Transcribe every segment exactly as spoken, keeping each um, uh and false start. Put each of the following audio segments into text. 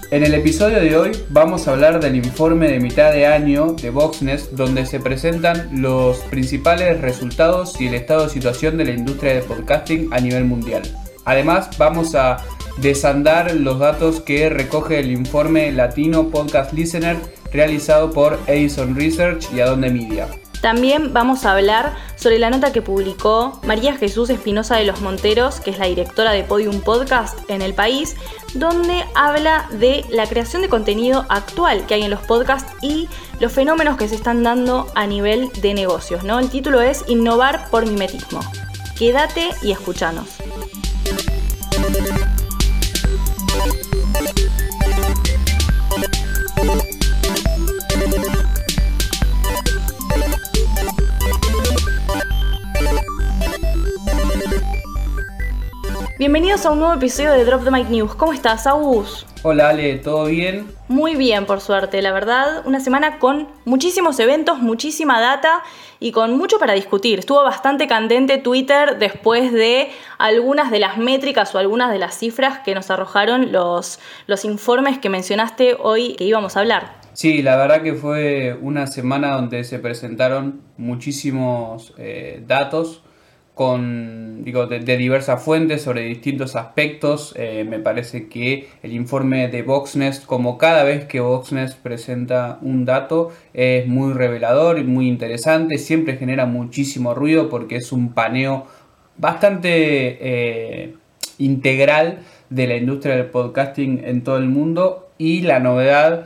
En el episodio de hoy vamos a hablar del informe de mitad de año de Voxnest, donde se presentan los principales resultados y el estado de situación de la industria de podcasting a nivel mundial. Además, vamos a desandar los datos que recoge el informe Latino Podcast Listener realizado por Edison Research y Adonde Media. También vamos a hablar sobre la nota que publicó María Jesús Espinosa de los Monteros, que es la directora de Podium Podcast en el país, donde habla de la creación de contenido actual que hay en los podcasts y los fenómenos que se están dando a nivel de negocios, ¿no? El título es Innovar por mimetismo. Quédate y escúchanos. Bienvenidos a un nuevo episodio de Drop the Mic News. ¿Cómo estás, Agus? Hola Ale, ¿todo bien? Muy bien, por suerte, la verdad. Una semana con muchísimos eventos, muchísima data y con mucho para discutir. Estuvo bastante candente Twitter después de algunas de las métricas o algunas de las cifras que nos arrojaron los, los informes que mencionaste hoy que íbamos a hablar. Sí, la verdad que fue una semana donde se presentaron muchísimos eh, datos con, digo, de, de diversas fuentes sobre distintos aspectos. Eh, me parece que el informe de Voxnest, como cada vez que Voxnest presenta un dato, es muy revelador y muy interesante. Siempre genera muchísimo ruido porque es un paneo bastante eh, integral de la industria del podcasting en todo el mundo, y la novedad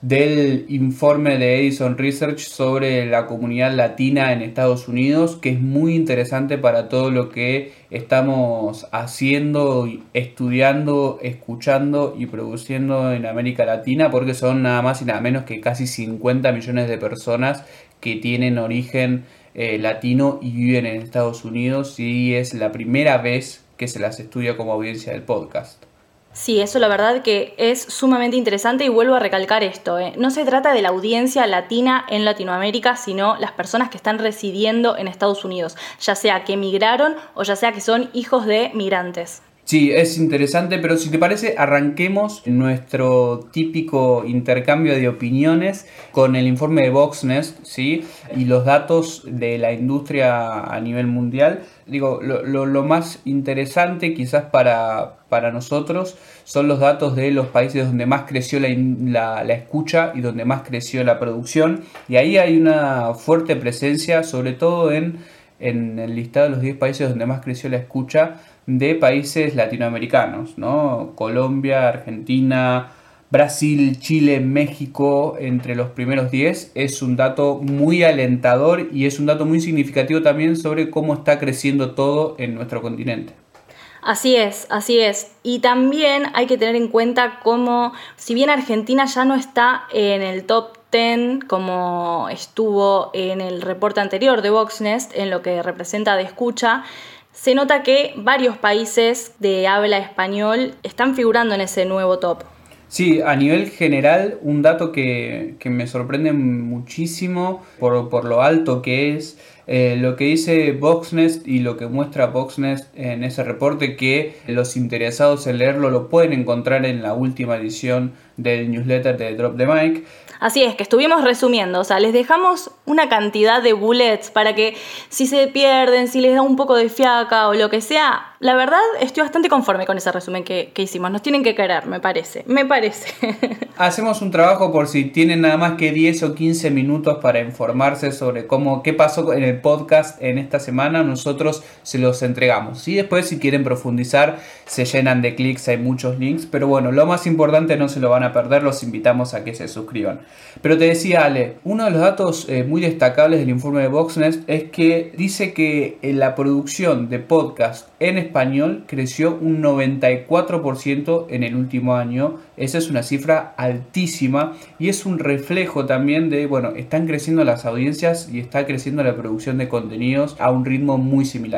del informe de Edison Research sobre la comunidad latina en Estados Unidos, que es muy interesante para todo lo que estamos haciendo, estudiando, escuchando y produciendo en América Latina, porque son nada más y nada menos que casi cincuenta millones de personas que tienen origen eh, latino y viven en Estados Unidos, y es la primera vez que se las estudia como audiencia del podcast. Sí, eso la verdad que es sumamente interesante, y vuelvo a recalcar esto, ¿eh? No se trata de la audiencia latina en Latinoamérica, sino las personas que están residiendo en Estados Unidos, ya sea que emigraron o ya sea que son hijos de migrantes. Sí, es interesante, pero si te parece, arranquemos nuestro típico intercambio de opiniones con el informe de Voxnest, ¿sí? Y los datos de la industria a nivel mundial. Digo, lo, lo, lo más interesante quizás para, para nosotros son los datos de los países donde más creció la, la, la escucha y donde más creció la producción. Y ahí hay una fuerte presencia, sobre todo en, en el listado de los diez países donde más creció la escucha, de países latinoamericanos, ¿no? Colombia, Argentina, Brasil, Chile, México, entre los primeros diez. Es un dato muy alentador y es un dato muy significativo también sobre cómo está creciendo todo en nuestro continente. Así es, así es. Y también hay que tener en cuenta cómo, si bien Argentina ya no está en el top diez como estuvo en el reporte anterior de Voxnest, en lo que representa de escucha, se nota que varios países de habla español están figurando en ese nuevo top. Sí, a nivel general, un dato que, que me sorprende muchísimo por, por lo alto que es eh, lo que dice Voxnest y lo que muestra Voxnest en ese reporte, que los interesados en leerlo lo pueden encontrar en la última edición del newsletter de Drop the Mic. Así es, que estuvimos resumiendo, o sea, les dejamos una cantidad de bullets para que si se pierden, si les da un poco de fiaca o lo que sea, la verdad estoy bastante conforme con ese resumen que, que hicimos. Nos tienen que querer, me parece, me parece. Hacemos un trabajo por si tienen nada más que diez o quince minutos para informarse sobre cómo, qué pasó en el podcast en esta semana, nosotros se los entregamos. Y después, si quieren profundizar, se llenan de clics, hay muchos links, pero bueno, lo más importante no se lo van a perder, los invitamos a que se suscriban. Pero te decía Ale, uno de los datos eh, muy destacables del informe de Voxnest es que dice que en la producción de podcast en español creció un noventa y cuatro por ciento en el último año. Esa es una cifra altísima y es un reflejo también de, bueno, están creciendo las audiencias y está creciendo la producción de contenidos a un ritmo muy similar.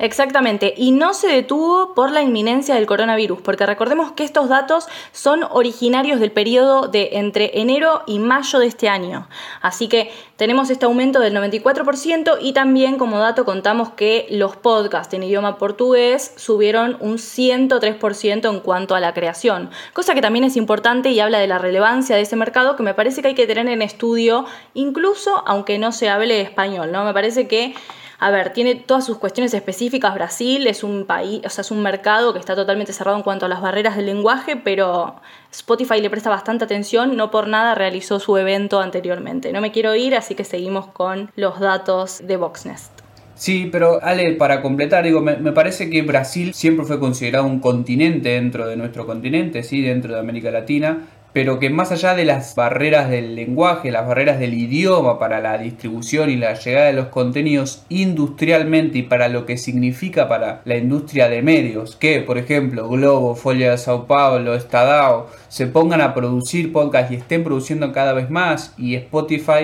Exactamente, y no se detuvo por la inminencia del coronavirus, porque recordemos que estos datos son originarios del periodo de entre enero y mayo de este año. Así que tenemos este aumento del noventa y cuatro por ciento y también como dato contamos que los podcasts en idioma portugués subieron un ciento tres por ciento en cuanto a la creación, cosa que también es importante y habla de la relevancia de ese mercado que me parece que hay que tener en estudio, incluso aunque no se hable español, ¿no? Me parece que A ver, tiene todas sus cuestiones específicas. Brasil es un país, o sea, es un mercado que está totalmente cerrado en cuanto a las barreras del lenguaje, pero Spotify le presta bastante atención, no por nada realizó su evento anteriormente. No me quiero ir, así que seguimos con los datos de Voxnest. Sí, pero Ale, para completar, digo, me, me parece que Brasil siempre fue considerado un continente dentro de nuestro continente, sí, dentro de América Latina, pero que más allá de las barreras del lenguaje, las barreras del idioma para la distribución y la llegada de los contenidos industrialmente y para lo que significa para la industria de medios, que por ejemplo Globo, Folha de Sao Paulo, Estadão se pongan a producir podcasts y estén produciendo cada vez más, y Spotify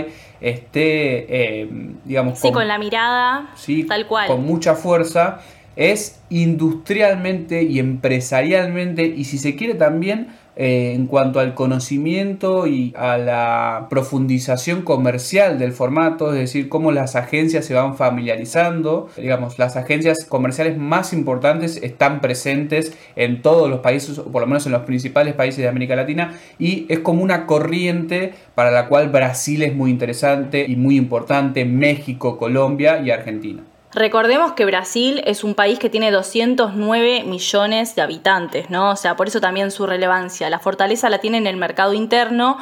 esté, eh, digamos, sí, con, con la mirada, sí, tal cual, con mucha fuerza, es industrialmente y empresarialmente, y si se quiere también eh, en cuanto al conocimiento y a la profundización comercial del formato, es decir, cómo las agencias se van familiarizando. Digamos, las agencias comerciales más importantes están presentes en todos los países, o por lo menos en los principales países de América Latina, y es como una corriente para la cual Brasil es muy interesante y muy importante, México, Colombia y Argentina. Recordemos que Brasil es un país que tiene doscientos nueve millones de habitantes, ¿no? O sea, por eso también su relevancia. La fortaleza la tiene en el mercado interno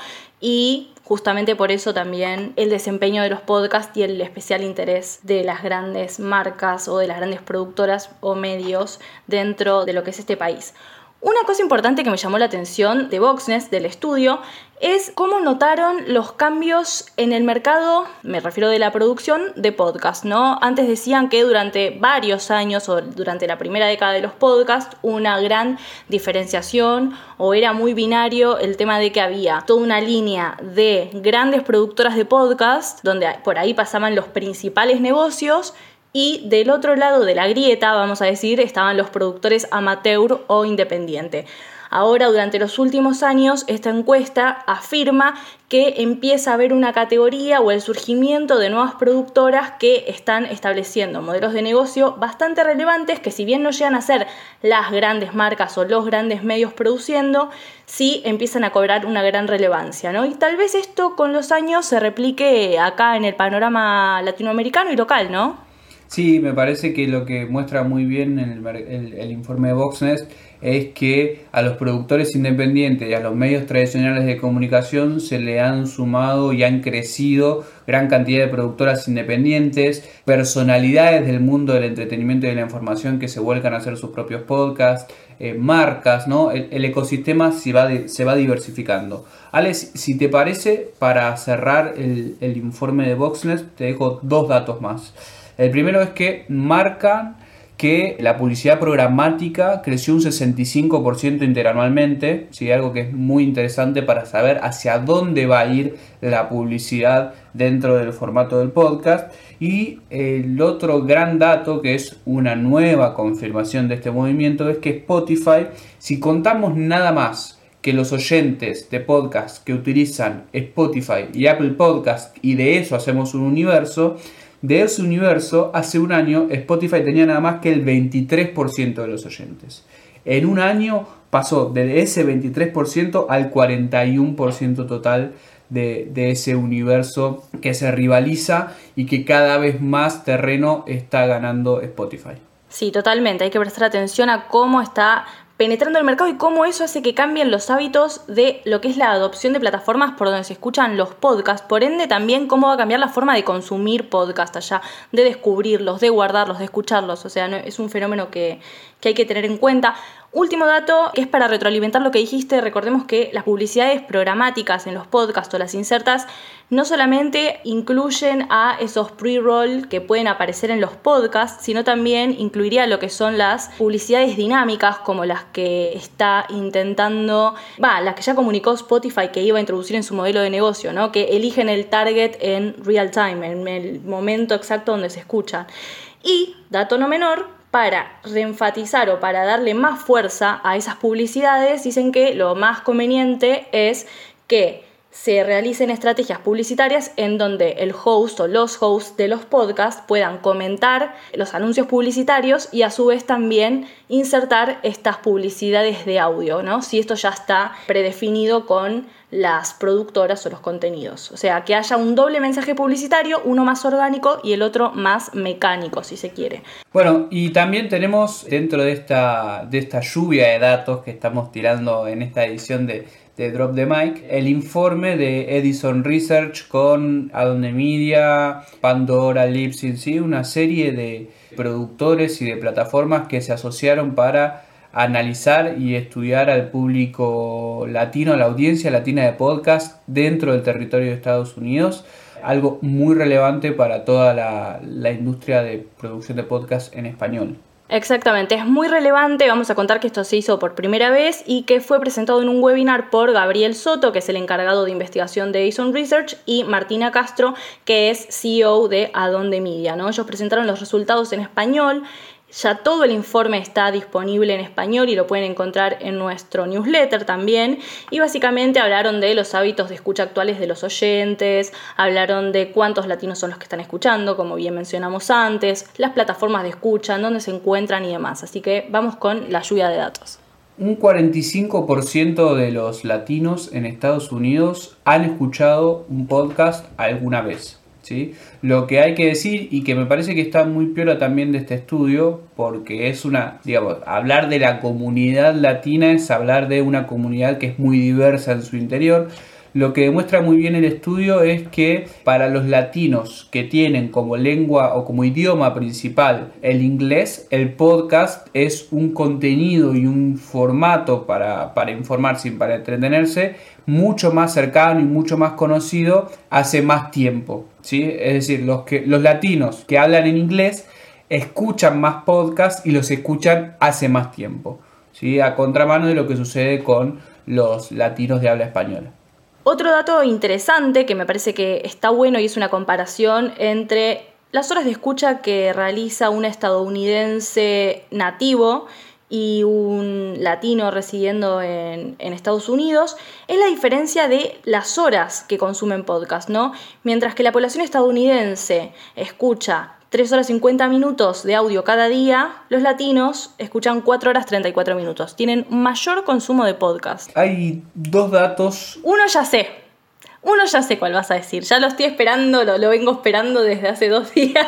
y justamente por eso también el desempeño de los podcasts y el especial interés de las grandes marcas o de las grandes productoras o medios dentro de lo que es este país. Una cosa importante que me llamó la atención de Voxnest, del estudio, es cómo notaron los cambios en el mercado, me refiero de la producción de podcast, ¿no? Antes decían que durante varios años o durante la primera década de los podcasts una gran diferenciación o era muy binario el tema de que había toda una línea de grandes productoras de podcast donde por ahí pasaban los principales negocios. Y del otro lado de la grieta, vamos a decir, estaban los productores amateur o independiente. Ahora, durante los últimos años, esta encuesta afirma que empieza a haber una categoría o el surgimiento de nuevas productoras que están estableciendo modelos de negocio bastante relevantes que, si bien no llegan a ser las grandes marcas o los grandes medios produciendo, sí empiezan a cobrar una gran relevancia, ¿no? Y tal vez esto con los años se replique acá en el panorama latinoamericano y local, ¿no? Sí, me parece que lo que muestra muy bien el, el, el informe de Voxnest es que a los productores independientes y a los medios tradicionales de comunicación se le han sumado y han crecido gran cantidad de productoras independientes, personalidades del mundo del entretenimiento y de la información que se vuelcan a hacer sus propios podcasts, eh, marcas, ¿no? El, el ecosistema se va, de, se va diversificando. Alex, si te parece, para cerrar el, el informe de Voxnest, te dejo dos datos más. El primero es que marcan que la publicidad programática creció un sesenta y cinco por ciento interanualmente, ¿sí? Algo que es muy interesante para saber hacia dónde va a ir la publicidad dentro del formato del podcast. Y el otro gran dato, que es una nueva confirmación de este movimiento, es que Spotify, si contamos nada más que los oyentes de podcast que utilizan Spotify y Apple Podcast, y de eso hacemos un universo, de ese universo, hace un año Spotify tenía nada más que el veintitrés por ciento de los oyentes. En un año pasó de ese veintitrés por ciento al cuarenta y uno por ciento total de, de ese universo que se rivaliza y que cada vez más terreno está ganando Spotify. Sí, totalmente. Hay que prestar atención a cómo está penetrando el mercado y cómo eso hace que cambien los hábitos de lo que es la adopción de plataformas por donde se escuchan los podcasts. Por ende, también cómo va a cambiar la forma de consumir podcast allá, de descubrirlos, de guardarlos, de escucharlos. O sea, no, es un fenómeno que, que hay que tener en cuenta. Último dato, que es para retroalimentar lo que dijiste. Recordemos que las publicidades programáticas en los podcasts o las insertas no solamente incluyen a esos pre-roll que pueden aparecer en los podcasts, sino también incluiría lo que son las publicidades dinámicas, como las que está intentando, va, las que ya comunicó Spotify que iba a introducir en su modelo de negocio, ¿no? Que eligen el target en real time, en el momento exacto donde se escuchan. Y, dato no menor, para reenfatizar o para darle más fuerza a esas publicidades, dicen que lo más conveniente es que se realicen estrategias publicitarias en donde el host o los hosts de los podcasts puedan comentar los anuncios publicitarios y a su vez también insertar estas publicidades de audio, ¿no? Si esto ya está predefinido con las productoras o los contenidos. O sea, que haya un doble mensaje publicitario, uno más orgánico y el otro más mecánico, si se quiere. Bueno, y también tenemos dentro de esta, de esta lluvia de datos que estamos tirando en esta edición de de Drop the Mic, el informe de Edison Research con Adonde Media, Pandora, Libsyn, ¿sí? Una serie de productores y de plataformas que se asociaron para analizar y estudiar al público latino, la audiencia latina de podcast dentro del territorio de Estados Unidos. Algo muy relevante para toda la, la industria de producción de podcast en español. Exactamente, es muy relevante. Vamos a contar que esto se hizo por primera vez y que fue presentado en un webinar por Gabriel Soto, que es el encargado de investigación de Edison Research, y Martina Castro, que es C E O de Adonde Media, ¿no? Ellos presentaron los resultados en español. Ya todo el informe está disponible en español y lo pueden encontrar en nuestro newsletter también. Y básicamente hablaron de los hábitos de escucha actuales de los oyentes, hablaron de cuántos latinos son los que están escuchando, como bien mencionamos antes, las plataformas de escucha, en dónde se encuentran y demás. Así que vamos con la lluvia de datos. Un cuarenta y cinco por ciento de los latinos en Estados Unidos han escuchado un podcast alguna vez. ¿Sí? Lo que hay que decir, y que me parece que está muy piola también de este estudio, porque es una, digamos, hablar de la comunidad latina es hablar de una comunidad que es muy diversa en su interior. Lo que demuestra muy bien el estudio es que para los latinos que tienen como lengua o como idioma principal el inglés, el podcast es un contenido y un formato para, para informarse y para entretenerse mucho más cercano y mucho más conocido hace más tiempo, ¿sí? Es decir, los, que, los latinos que hablan en inglés escuchan más podcasts y los escuchan hace más tiempo, ¿sí? A contramano de lo que sucede con los latinos de habla española. Otro dato interesante que me parece que está bueno y es una comparación entre las horas de escucha que realiza un estadounidense nativo y un latino residiendo en, en Estados Unidos, es la diferencia de las horas que consumen podcast, ¿no? Mientras que la población estadounidense escucha tres horas cincuenta minutos de audio cada día, los latinos escuchan cuatro horas treinta y cuatro minutos. Tienen mayor consumo de podcast. Hay dos datos. Uno ya sé. Uno ya sé cuál vas a decir. Ya lo estoy esperando, lo, lo vengo esperando desde hace dos días.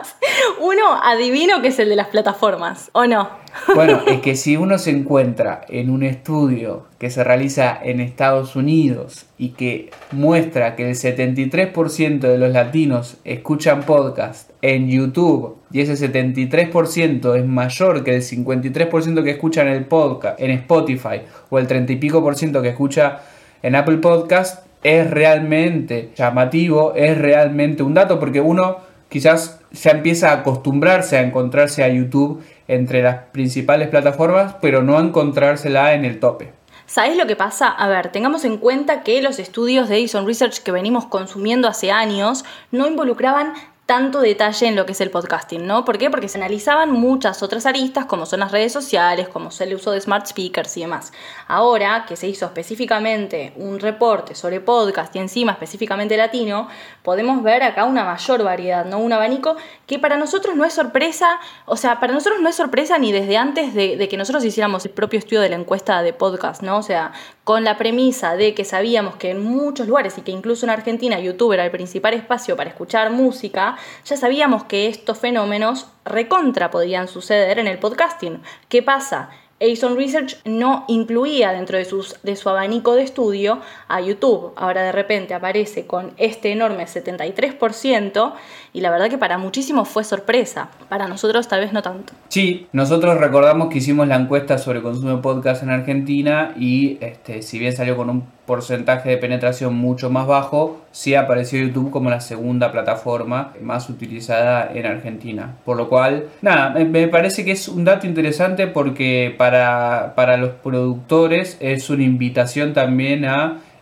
Uno, adivino que es el de las plataformas, ¿o no? Bueno, es que si uno se encuentra en un estudio que se realiza en Estados Unidos y que muestra que el setenta y tres por ciento de los latinos escuchan podcast en YouTube y ese setenta y tres por ciento es mayor que el cincuenta y tres por ciento que escuchan el podcast en Spotify o el treinta y pico por ciento que escucha en Apple Podcast, es realmente llamativo, es realmente un dato, porque uno quizás ya empieza a acostumbrarse a encontrarse a YouTube entre las principales plataformas, pero no a encontrársela en el tope. ¿Sabés lo que pasa? A ver, tengamos en cuenta que los estudios de Edison Research que venimos consumiendo hace años no involucraban tanto detalle en lo que es el podcasting, ¿no? ¿Por qué? Porque se analizaban muchas otras aristas, como son las redes sociales, como es el uso de smart speakers y demás. Ahora que se hizo específicamente un reporte sobre podcast y encima específicamente latino, podemos ver acá una mayor variedad, ¿no? Un abanico que para nosotros no es sorpresa, o sea, para nosotros no es sorpresa ni desde antes de, de que nosotros hiciéramos el propio estudio de la encuesta de podcast, ¿no? O sea, con la premisa de que sabíamos que en muchos lugares y que incluso en Argentina YouTube era el principal espacio para escuchar música, ya sabíamos que estos fenómenos recontra podían suceder en el podcasting. ¿Qué pasa? Edison Research no incluía dentro de, sus, de su abanico de estudio a YouTube. Ahora de repente aparece con este enorme setenta y tres por ciento y la verdad que para muchísimos fue sorpresa. Para nosotros tal vez no tanto. Sí, nosotros recordamos que hicimos la encuesta sobre consumo de podcast en Argentina y este, si bien salió con un porcentaje de penetración mucho más bajo, sí apareció YouTube como la segunda plataforma más utilizada en Argentina. Por lo cual, nada, me parece que es un dato interesante porque para, para los productores es una invitación también a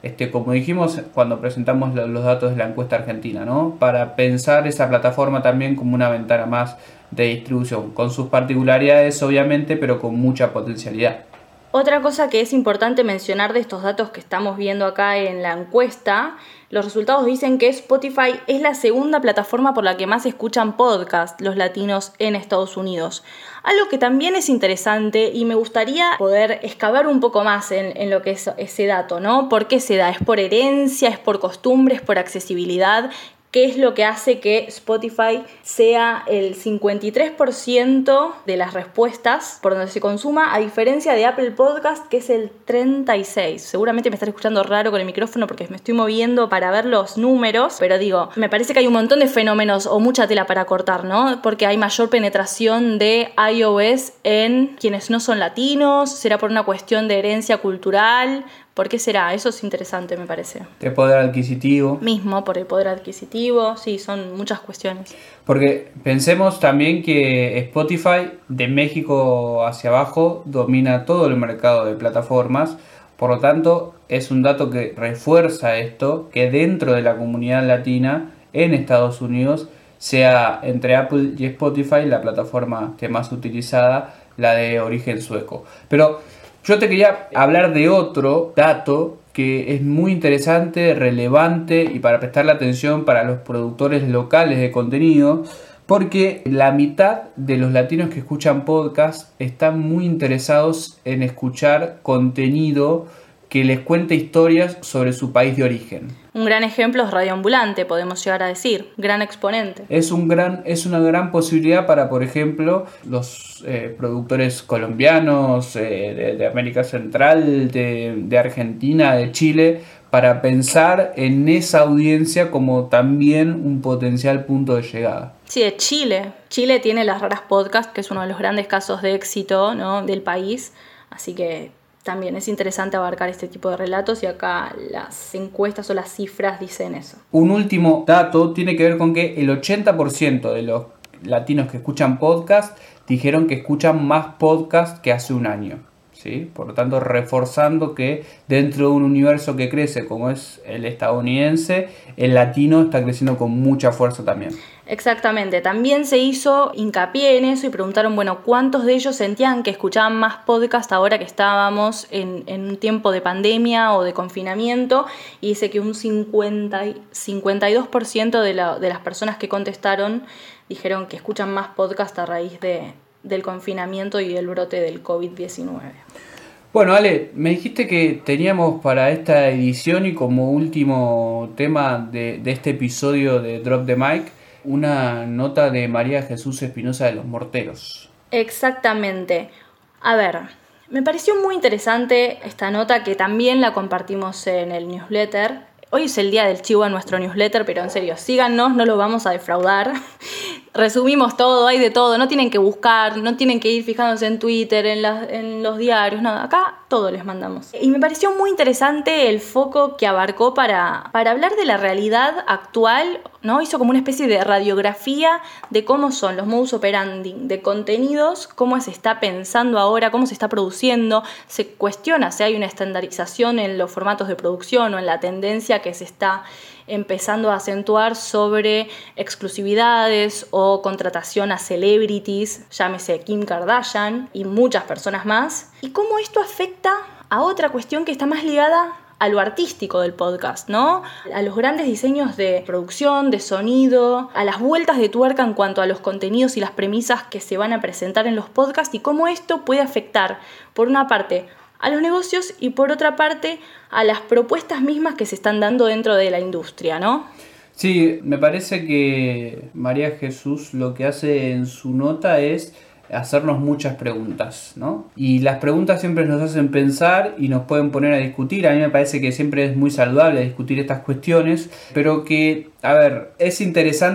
este, como dijimos cuando presentamos los datos de la encuesta argentina, ¿no? Para pensar esa plataforma también como una ventana más de distribución, con sus particularidades obviamente, pero con mucha potencialidad. Otra cosa que es importante mencionar de estos datos que estamos viendo acá en la encuesta, los resultados dicen que Spotify es la segunda plataforma por la que más escuchan podcast los latinos en Estados Unidos. Algo que también es interesante y me gustaría poder excavar un poco más en, en lo que es ese dato, ¿no? ¿Por qué se da? ¿Es por herencia? ¿Es por costumbre? ¿Es por accesibilidad? ¿Qué es lo que hace que Spotify sea el cincuenta y tres por ciento de las respuestas por donde se consuma, a diferencia de Apple Podcast, que es el treinta y seis por ciento? Seguramente me estás escuchando raro con el micrófono porque me estoy moviendo para ver los números, pero digo, me parece que hay un montón de fenómenos o mucha tela para cortar, ¿no? Porque hay mayor penetración de iOS en quienes no son latinos, será por una cuestión de herencia cultural. ¿Por qué será? Eso es interesante, me parece. De poder adquisitivo. Mismo, por el poder adquisitivo, sí, son muchas cuestiones. Porque pensemos también que Spotify de México hacia abajo domina todo el mercado de plataformas, por lo tanto es un dato que refuerza esto, que dentro de la comunidad latina en Estados Unidos sea entre Apple y Spotify la plataforma que más utilizada, la de origen sueco. Pero yo te quería hablar de otro dato que es muy interesante, relevante y para prestarle atención para los productores locales de contenido, porque la mitad de los latinos que escuchan podcast están muy interesados en escuchar contenido que les cuente historias sobre su país de origen. Un gran ejemplo es Radio Ambulante, podemos llegar a decir, gran exponente. Es, un gran, es una gran posibilidad para, por ejemplo, los eh, productores colombianos, eh, de, de América Central, de, de Argentina, de Chile, para pensar en esa audiencia como también un potencial punto de llegada. Sí, de Chile. Chile tiene Las Raras Podcast, que es uno de los grandes casos de éxito, ¿no?, del país, así que también es interesante abarcar este tipo de relatos y acá las encuestas o las cifras dicen eso. Un último dato tiene que ver con que el ochenta por ciento de los latinos que escuchan podcast dijeron que escuchan más podcast que hace un año, ¿sí? Por lo tanto, reforzando que dentro de un universo que crece como es el estadounidense, el latino está creciendo con mucha fuerza también. Exactamente, también se hizo hincapié en eso y preguntaron, bueno, ¿cuántos de ellos sentían que escuchaban más podcast ahora que estábamos en, en un tiempo de pandemia o de confinamiento? Y dice que un cincuenta, cincuenta y dos por ciento de, la, de las personas que contestaron dijeron que escuchan más podcast a raíz de, del confinamiento y del brote del covid diecinueve. Bueno, Ale, me dijiste que teníamos para esta edición y como último tema de, de este episodio de Drop the Mic, una nota de María Jesús Espinosa de los Morteros. Exactamente. A ver, me pareció muy interesante esta nota que también la compartimos en el newsletter. Hoy es el día del chivo en nuestro newsletter, pero en serio, síganos, no lo vamos a defraudar. Resumimos todo, hay de todo, no tienen que buscar, no tienen que ir fijándose en Twitter, en, la, en los diarios, nada, acá todo les mandamos. Y me pareció muy interesante el foco que abarcó para, para hablar de la realidad actual, ¿no? Hizo como una especie de radiografía de cómo son los modus operandi de contenidos, cómo se está pensando ahora, cómo se está produciendo, se cuestiona si hay una estandarización en los formatos de producción o en la tendencia que se está empezando a acentuar sobre exclusividades o contratación a celebrities, llámese Kim Kardashian y muchas personas más, y cómo esto afecta a otra cuestión que está más ligada a lo artístico del podcast, ¿no? A los grandes diseños de producción, de sonido, a las vueltas de tuerca en cuanto a los contenidos y las premisas que se van a presentar en los podcasts y cómo esto puede afectar, por una parte, a los negocios y por otra parte a las propuestas mismas que se están dando dentro de la industria, ¿no? Sí, me parece que María Jesús lo que hace en su nota es hacernos muchas preguntas, ¿no? Y las preguntas siempre nos hacen pensar y nos pueden poner a discutir. A mí me parece que siempre es muy saludable discutir estas cuestiones, pero que, a ver, es interesante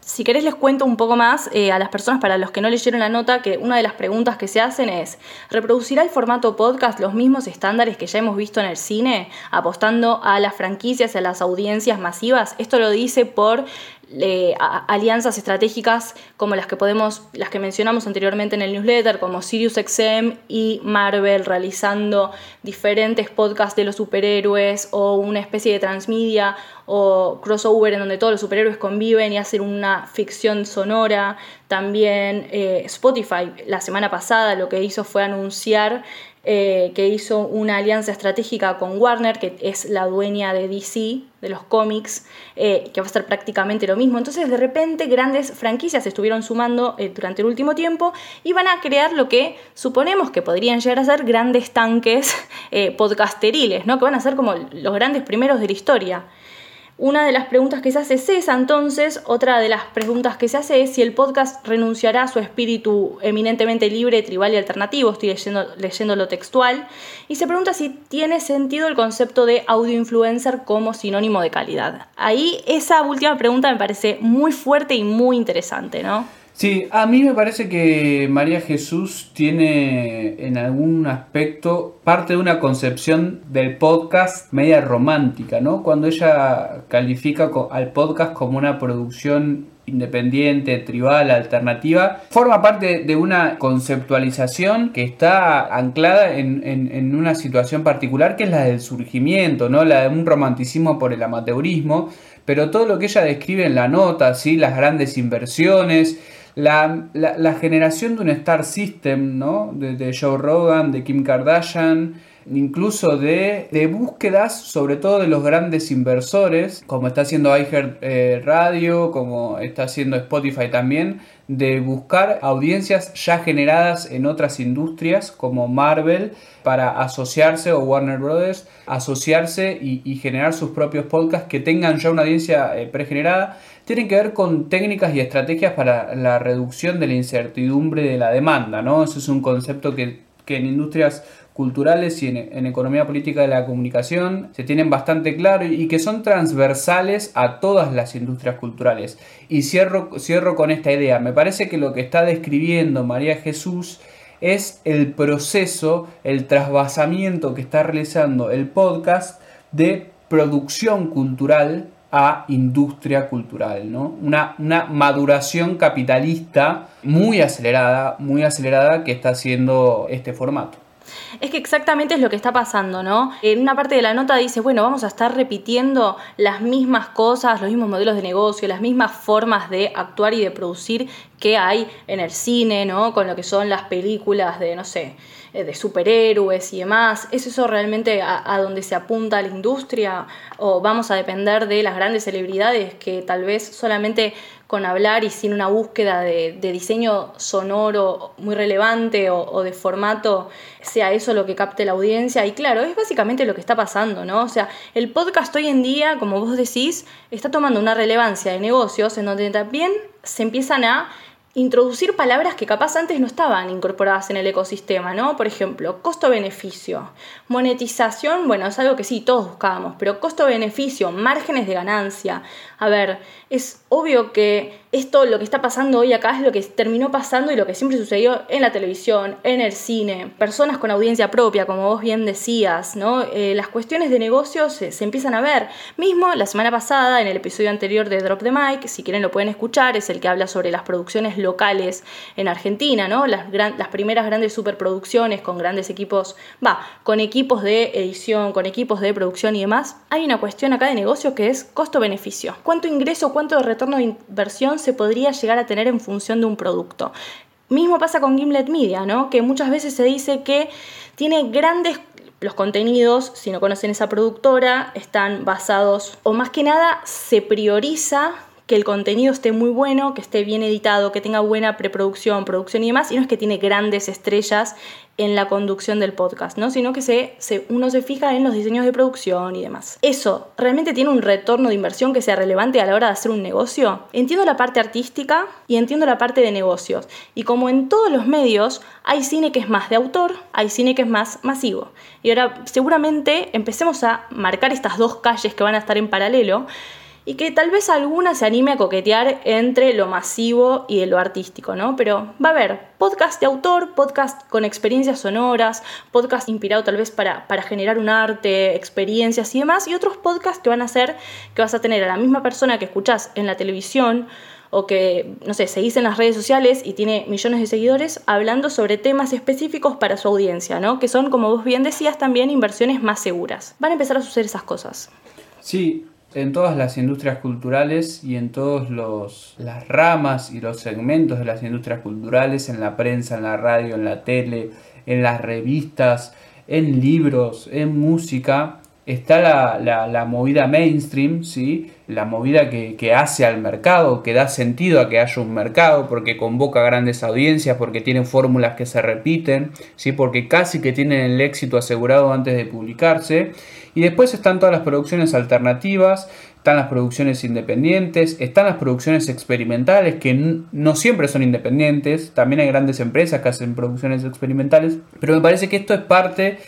Si querés les cuento un poco más eh, a las personas, para los que no leyeron la nota, que una de las preguntas que se hacen es: ¿reproducirá el formato podcast los mismos estándares que ya hemos visto en el cine, apostando a las franquicias y a las audiencias masivas? Esto lo dice por eh, a, alianzas estratégicas como las que podemos, las que mencionamos anteriormente en el newsletter, como SiriusXM y Marvel, realizando diferentes podcasts de los superhéroes, o una especie de transmedia o crossover en donde todos los superhéroes conviven y hacen una ficción sonora. También eh, Spotify la semana pasada lo que hizo fue anunciar eh, que hizo una alianza estratégica con Warner, que es la dueña de D C, de los cómics, eh, que va a ser prácticamente lo mismo. Entonces, de repente, grandes franquicias se estuvieron sumando eh, durante el último tiempo y van a crear lo que suponemos que podrían llegar a ser grandes tanques eh, podcasteriles, ¿no? Que van a ser como los grandes primeros de la historia. Una de las preguntas que se hace es esa, entonces. Otra de las preguntas que se hace es si el podcast renunciará a su espíritu eminentemente libre, tribal y alternativo. Estoy leyendo, leyendo lo textual. Y se pregunta si tiene sentido el concepto de audio influencer como sinónimo de calidad. Ahí esa última pregunta me parece muy fuerte y muy interesante, ¿no? Sí, a mí me parece que María Jesús tiene en algún aspecto parte de una concepción del podcast media romántica, ¿no? Cuando ella califica al podcast como una producción independiente, tribal, alternativa, forma parte de una conceptualización que está anclada en, en, en una situación particular, que es la del surgimiento, ¿no? La de un romanticismo por el amateurismo, pero todo lo que ella describe en la nota, ¿sí? Las grandes inversiones, La, la, la generación de un Star System, ¿no? de, de Joe Rogan, de Kim Kardashian, incluso de, de búsquedas, sobre todo de los grandes inversores, como está haciendo iHeart eh, Radio, como está haciendo Spotify también, de buscar audiencias ya generadas en otras industrias como Marvel, para asociarse, o Warner Brothers, asociarse y, y generar sus propios podcasts que tengan ya una audiencia eh, pregenerada. Tienen que ver con técnicas y estrategias para la reducción de la incertidumbre de la demanda, ¿no? Ese es un concepto que, que en industrias culturales y en, en economía política de la comunicación se tienen bastante claro, y, y que son transversales a todas las industrias culturales. Y cierro, cierro con esta idea. Me parece que lo que está describiendo María Jesús es el proceso, el trasvasamiento que está realizando el podcast de producción cultural a industria cultural, ¿no? Una, una maduración capitalista muy acelerada, muy acelerada que está haciendo este formato. Es que exactamente es lo que está pasando, ¿no? En una parte de la nota dice, bueno, vamos a estar repitiendo las mismas cosas, los mismos modelos de negocio, las mismas formas de actuar y de producir que hay en el cine, ¿no? Con lo que son las películas de, no sé, de superhéroes y demás. ¿Es eso realmente a, a donde se apunta la industria? ¿O vamos a depender de las grandes celebridades que tal vez solamente con hablar y sin una búsqueda de, de diseño sonoro muy relevante o, o de formato sea eso lo que capte la audiencia? Y claro, es básicamente lo que está pasando, ¿no? O sea, el podcast hoy en día, como vos decís, está tomando una relevancia de negocios en donde también se empiezan a introducir palabras que capaz antes no estaban incorporadas en el ecosistema, ¿no? Por ejemplo, costo-beneficio. Monetización, bueno, es algo que sí, todos buscábamos, pero costo-beneficio, márgenes de ganancia. A ver, es obvio que esto, lo que está pasando hoy acá, es lo que terminó pasando y lo que siempre sucedió en la televisión, en el cine, personas con audiencia propia, como vos bien decías, ¿no? Eh, las cuestiones de negocios se, se empiezan a ver. Mismo la semana pasada, en el episodio anterior de Drop the Mic, si quieren lo pueden escuchar, es el que habla sobre las producciones locales en Argentina, ¿no? Las, gran, las primeras grandes superproducciones con grandes equipos, va, con equipos de edición, con equipos de producción y demás. Hay una cuestión acá de negocio que es costo-beneficio. ¿Cuánto ingreso, cuánto de retorno de inversión se podría llegar a tener en función de un producto? Mismo pasa con Gimlet Media, ¿no? Que muchas veces se dice que tiene grandes... Los contenidos, si no conocen esa productora, están basados, o más que nada se prioriza que el contenido esté muy bueno, que esté bien editado, que tenga buena preproducción, producción y demás, y no es que tiene grandes estrellas en la conducción del podcast, ¿no? Sino que se, se, uno se fija en los diseños de producción y demás. ¿Eso realmente tiene un retorno de inversión que sea relevante a la hora de hacer un negocio? Entiendo la parte artística y entiendo la parte de negocios. Y como en todos los medios, hay cine que es más de autor, hay cine que es más masivo. Y ahora seguramente empecemos a marcar estas dos calles que van a estar en paralelo. y que tal vez alguna se anime a coquetear entre lo masivo y lo artístico, ¿no? Pero va a haber podcast de autor, podcast con experiencias sonoras, podcast inspirado tal vez para, para generar un arte, experiencias y demás, y otros podcasts que van a ser que vas a tener a la misma persona que escuchás en la televisión o que, no sé, seguís en las redes sociales y tiene millones de seguidores hablando sobre temas específicos para su audiencia, ¿no? Que son, como vos bien decías, también inversiones más seguras. Van a empezar a suceder esas cosas. Sí, en todas las industrias culturales y en todas las ramas y los segmentos de las industrias culturales, en la prensa, en la radio, en la tele, en las revistas, en libros, en música, está la, la, la movida mainstream, ¿sí? La movida que, que hace al mercado, que da sentido a que haya un mercado, porque convoca grandes audiencias, porque tiene fórmulas que se repiten, ¿sí? Porque casi que tienen el éxito asegurado antes de publicarse. Y después están todas las producciones alternativas, están las producciones independientes, están las producciones experimentales, que no siempre son independientes, también hay grandes empresas que hacen producciones experimentales, pero me parece que esto es parte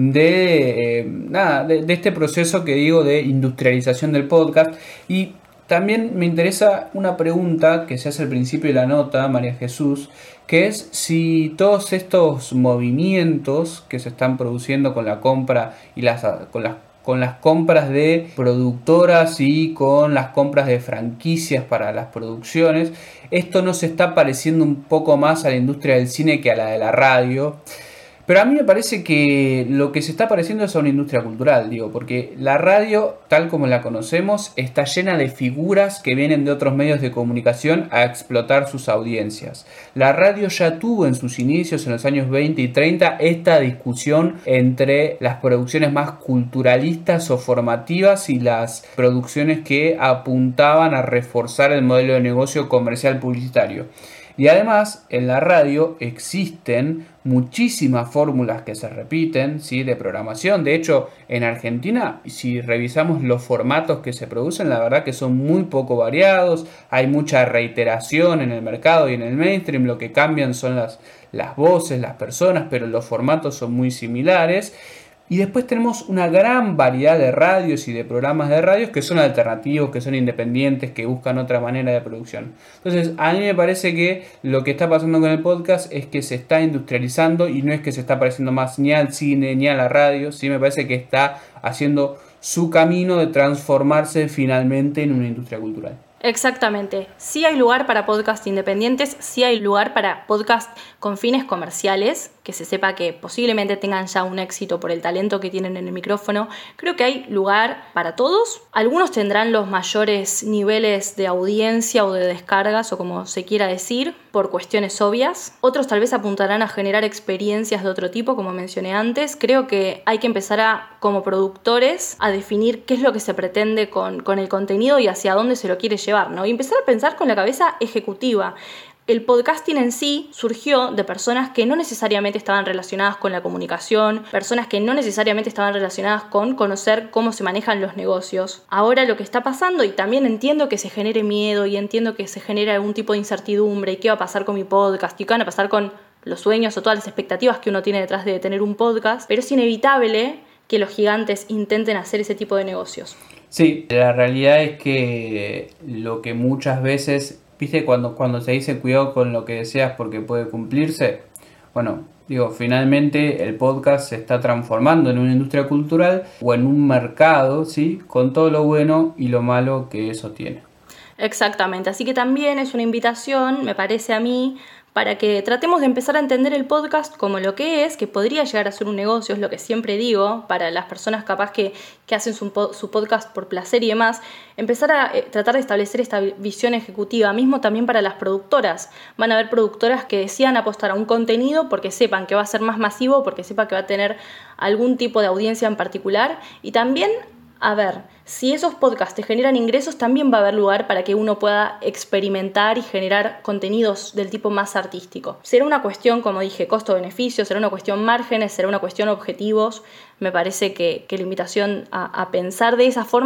de, eh, nada, de, de este proceso que digo de industrialización del podcast. Y también me interesa una pregunta que se hace al principio de la nota, María Jesús, que es si todos estos movimientos que se están produciendo con la compra y las, con las con las compras de productoras y con las compras de franquicias para las producciones, esto no se está pareciendo un poco más a la industria del cine que a la de la radio. Pero a mí me parece que lo que se está pareciendo es a una industria cultural, digo, porque la radio, tal como la conocemos, está llena de figuras que vienen de otros medios de comunicación a explotar sus audiencias. La radio ya tuvo en sus inicios, en los años veinte y treinta, esta discusión entre las producciones más culturalistas o formativas y las producciones que apuntaban a reforzar el modelo de negocio comercial publicitario. Y además, en la radio existen muchísimas fórmulas que se repiten, ¿sí? De programación. De hecho, en Argentina, si revisamos los formatos que se producen, la verdad que son muy poco variados. Hay mucha reiteración en el mercado y en el mainstream. Lo que cambian son las, las voces, las personas, pero los formatos son muy similares. Y después tenemos una gran variedad de radios y de programas de radios que son alternativos, que son independientes, que buscan otra manera de producción. Entonces, a mí me parece que lo que está pasando con el podcast es que se está industrializando y no es que se está pareciendo más ni al cine ni a la radio. Sí, me parece que está haciendo su camino de transformarse finalmente en una industria cultural. Exactamente. Sí hay lugar para podcasts independientes, sí hay lugar para podcasts con fines comerciales, que se sepa que posiblemente tengan ya un éxito por el talento que tienen en el micrófono. Creo que hay lugar para todos. Algunos tendrán los mayores niveles de audiencia o de descargas, o como se quiera decir, por cuestiones obvias. Otros tal vez apuntarán a generar experiencias de otro tipo, como mencioné antes. Creo que hay que empezar a, como productores, a definir qué es lo que se pretende con, con el contenido y hacia dónde se lo quiere llevar, ¿no? Y empezar a pensar con la cabeza ejecutiva. El podcasting en sí surgió de personas que no necesariamente estaban relacionadas con la comunicación, personas que no necesariamente estaban relacionadas con conocer cómo se manejan los negocios. Ahora lo que está pasando, y también entiendo que se genere miedo y entiendo que se genere algún tipo de incertidumbre y qué va a pasar con mi podcast y qué van a pasar con los sueños o todas las expectativas que uno tiene detrás de tener un podcast, pero es inevitable que los gigantes intenten hacer ese tipo de negocios. Sí, la realidad es que lo que muchas veces, viste, cuando, cuando se dice cuidado con lo que deseas porque puede cumplirse, bueno, digo, finalmente el podcast se está transformando en una industria cultural o en un mercado, ¿sí? Con todo lo bueno y lo malo que eso tiene. Exactamente, así que también es una invitación, me parece a mí, para que tratemos de empezar a entender el podcast como lo que es, que podría llegar a ser un negocio, es lo que siempre digo, para las personas capaz que, que hacen su, su podcast por placer y demás, empezar a eh, tratar de establecer esta visión ejecutiva, mismo también para las productoras. Van a haber productoras que decidan apostar a un contenido porque sepan que va a ser más masivo, porque sepan que va a tener algún tipo de audiencia en particular, y también, a ver, si esos podcasts te generan ingresos, también va a haber lugar para que uno pueda experimentar y generar contenidos del tipo más artístico. Será una cuestión, como dije, costo-beneficio, será una cuestión márgenes, será una cuestión objetivos. Me parece que, que la invitación a, a pensar de esa forma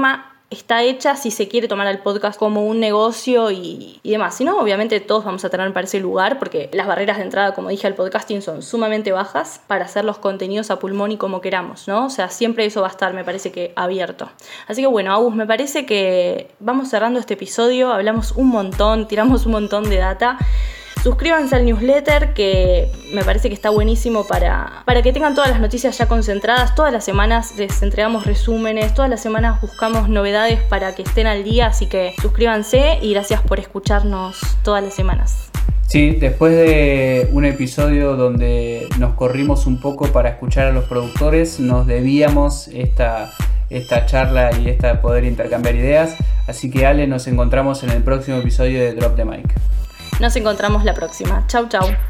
está hecha si se quiere tomar al podcast como un negocio y, y demás. Si no, obviamente todos vamos a tener para ese lugar, porque las barreras de entrada, como dije, al podcasting son sumamente bajas para hacer los contenidos a pulmón y como queramos, ¿no? O sea, siempre eso va a estar, me parece que, abierto. Así que bueno, Agus, me parece que vamos cerrando este episodio, hablamos un montón, tiramos un montón de data. Suscríbanse al newsletter, que me parece que está buenísimo para, para que tengan todas las noticias ya concentradas. Todas las semanas les entregamos resúmenes, todas las semanas buscamos novedades para que estén al día, así que suscríbanse y gracias por escucharnos todas las semanas. Sí, después de un episodio donde nos corrimos un poco para escuchar a los productores, nos debíamos esta, esta charla y esta poder intercambiar ideas. Así que Ale, nos encontramos en el próximo episodio de Drop the Mic. Nos encontramos la próxima. Chau, chau.